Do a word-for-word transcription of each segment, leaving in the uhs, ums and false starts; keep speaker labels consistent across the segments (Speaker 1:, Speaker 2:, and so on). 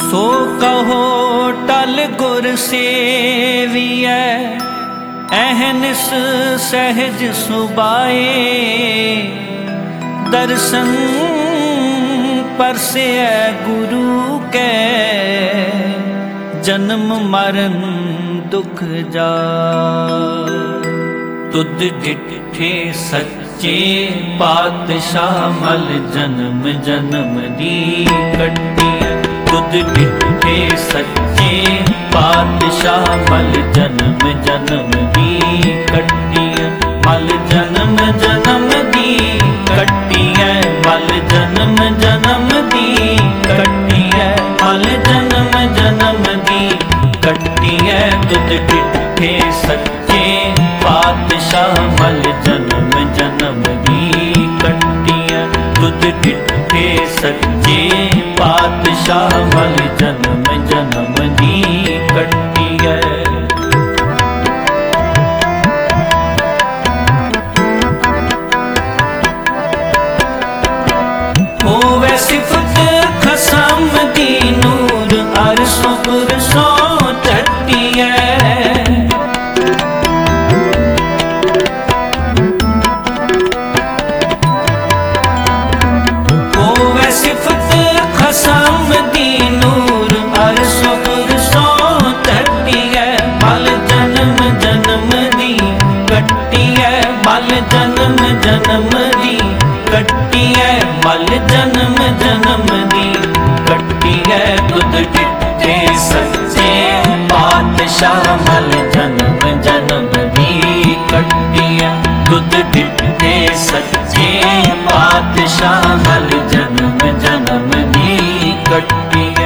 Speaker 1: सो कहो टल गुर सेवियै, अहनिस सहज सुबाए। दर्शन परसे गुरु के, जन्म मरण दुख जाए। तुद डिठे सच्चे पातशाह मल, जन्म जन्म दी कट्टियां। तुद डिठे सच्चे पातशाह मल, जन्म जन्म दी कट्टियां। मल जन्म जन्म दी कट्टियां, मल जन्म जन्म दी कट्टियां, मल जन्म जन्म दी कट्टियां। तुद डिठे सच्चे पातशाह मल, जन्म जन्म दी कट्टियां। तुद डिठे सच्चे पातशाह मल, जन्म जन्म दी कट्टियां। होवे सिफत खसम दी नूर, अरसों पुरसों चट्टियां। जन्म दी कट्टियां, मल जन्म जन्म दी कट्टियां। तुद डिठे सच्चे पातशाह मल, जन्म जन्म दी कट्टियां। तुद डिठे सच्चे पातशाह मल, जन्म जन्म दी कट्टियां।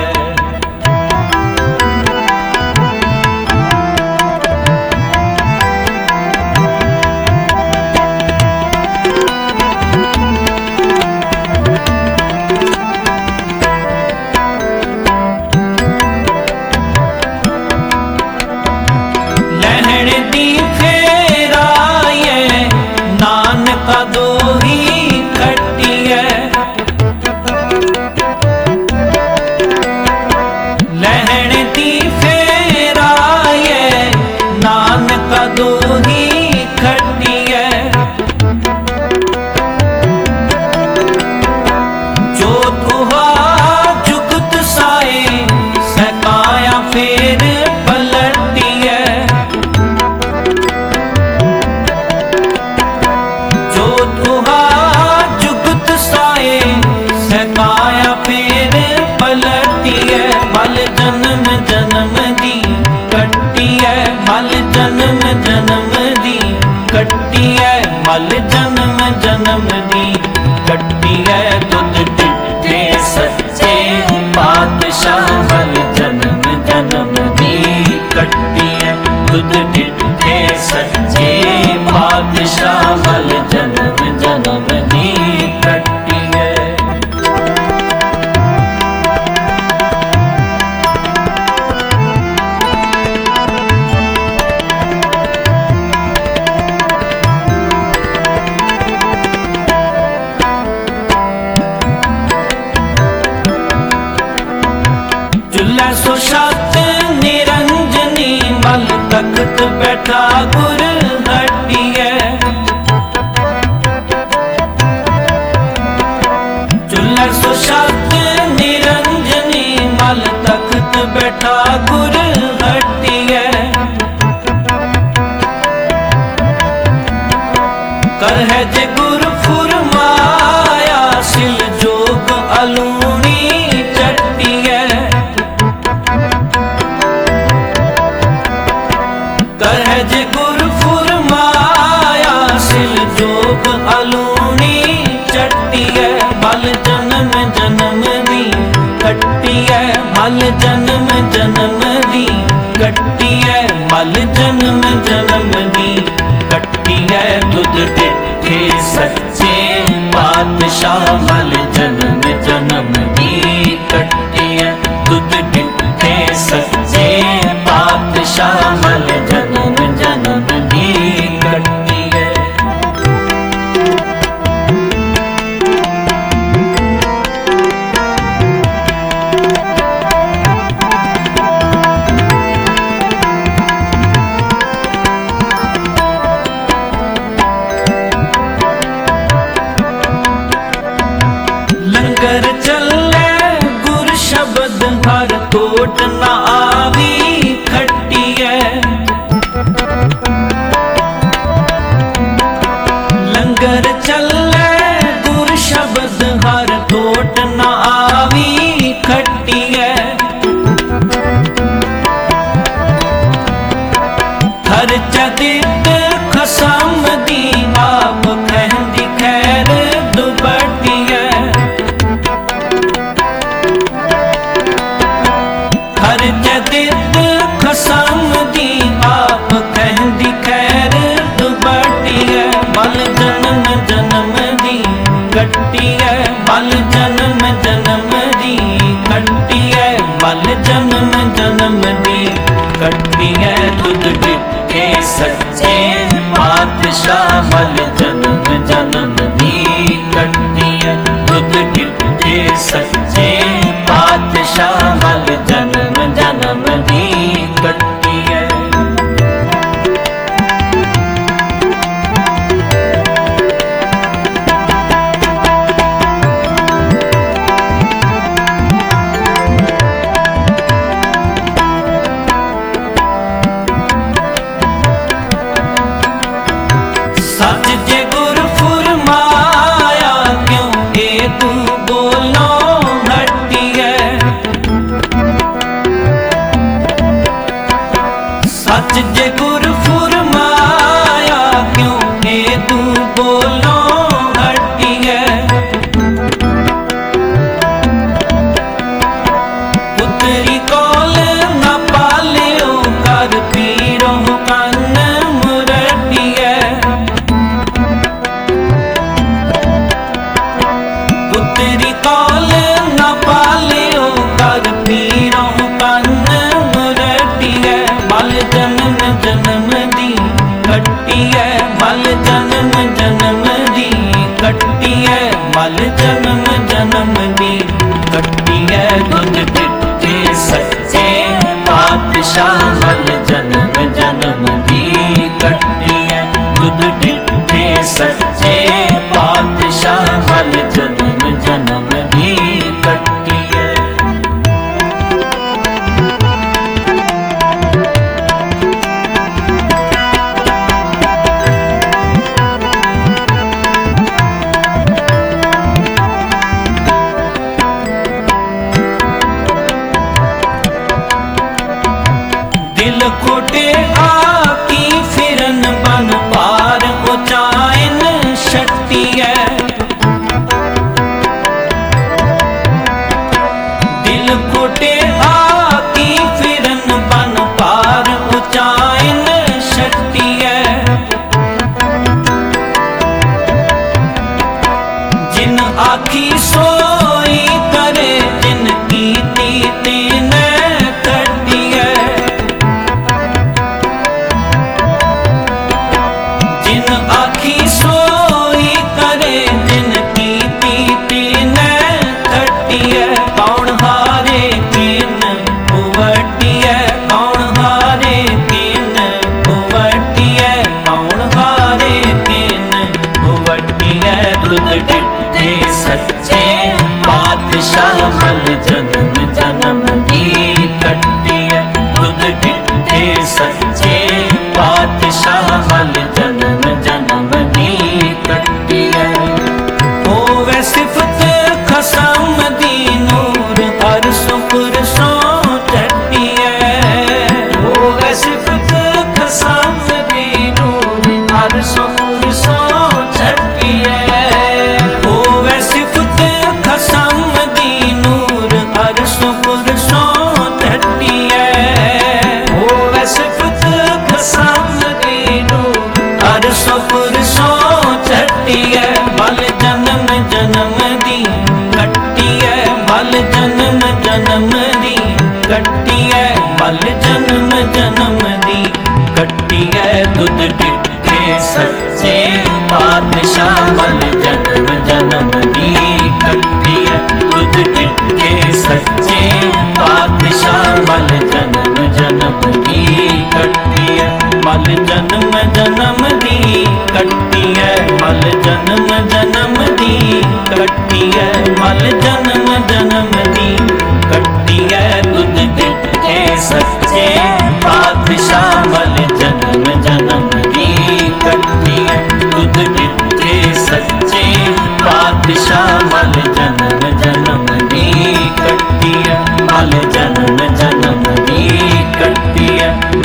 Speaker 1: मल जन्म जन्म दी कट्टियां, मल जन्म जन्म दी कट्टियां, मल जन्म जन्म दी कट्टियां। तुद डिठे सच्चे पातशाह मल, जन्म जन्म दी कट्टियां। तुद डिठे सच्चे पातशाह मल, जन्म जन्म दी कट्टियां। सो छत निरंजनी मल, तख्त बैठा गुर हटिया। चुल्लर सो छत निरंजनी मल, तख्त बैठा गुर हटिया। कर है जे गुर फुरमाया, सिल जोग अलूनी चट्टिया। कर है जे गुर फुरमाया, सिल जोग अलूनी चट्टिया। मल जन्म जन्म दी कट्टिया, मल जन्म जन्म दी कट्टिया, मल जन्म जन्म दी कट्टिया। तुद डिठे सच्चे पातशाह मल, जन्म जन्म दी कट्टिया। तुद डिठे सच्चे पातशाह मल, जन्म जन्म दी कट्टिया। शब्द हर टोट ना आवी खट्टी है। लंगर चले गुर शब्द हर टोट ना आवी खट्टी है। हर चदित खसम दी आप कहंदी खैर दुबटी है। हर जदित खसम दी आप कहंदी खैर दुबटी है। बल जन्म जन्म दी कट्टी है। बल जन्म जन्म दी कट्टी है। बल जन्म जन्म दी कट्टी है। तुद डिठे सच्चे पातशाह बल जन्म जन्म दी कट्टी है। तुद डिठे सच्चे पातशाह बल जन्म जन्म दी कट्टी है। सच जे गुर फुरमाया क्यों ए तू बोलो घटी है। सच जे गुर फुरमाया क्यों ए तू बोलो घटी है। पुत्री कोल न पालियो कर पीरो कन मुरटी है। पुत्री कौल न पालियो कर पीरो कन मुरटी है। बल जन्म जन्म दी कट्टी है। बल जन्म जन्म दी कट्टी है। बल जन्म जन्म दी कट्टी है। दुध डिठे सच्चे पातशाह बल जन्म जन्म दी कट्टी है। दुध डिठे सच्चे पातशाह बल जन्म जन्म दी कट्टी है। दिल खोटे आकी फिरन बन पार उचाइन शक्ति है। दिल खोटे आकी फिरन बन पार उचाइन शक्ति है। जिन आखी सोई करे जिन कीती तीन कट्टी है। जिन आखी सोई करे जिन कीती तीन कट्टी है। कौन हारे किन उवटी है। कौन हारे किन उवटी है। कौन हारे किन उवटी है। दुध डिठे सच्चे पातशाह बल जन्म जन्म दी कट्टी है। दुध डिठे सच्चे पातशाह बल जन्म जन्म दी कट्टी है। होवे सिफत खसम दी नूर हर सुपुर सो चट्टी है। होवे सिफत खसम दी नूर हर सुपुर सो चट्टी है। होवे सिफत खसम दी नूर हर सुपुर सो चट्टी है। होवे सिफत खसम दी नूर हर सुपुर सो चट्टी है। बल जन्म जन्म दी कट्टी है। बल जन्म जन्म दी कट्टी है। बल जन्म जन्म दी कट्टी है। दुध डिठे सच्चे पातशाह बल जन्म जन्म दी कट्टी है। दुध डिठे सच्चे पातशाह बल जन्म जन्म दी कट्टी है। बल जन्म जन्म दी कट्टी है। बल जन्म जन्म दी कट्टी है। बल जन्म जन्म दी कट्टी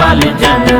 Speaker 1: लाल जन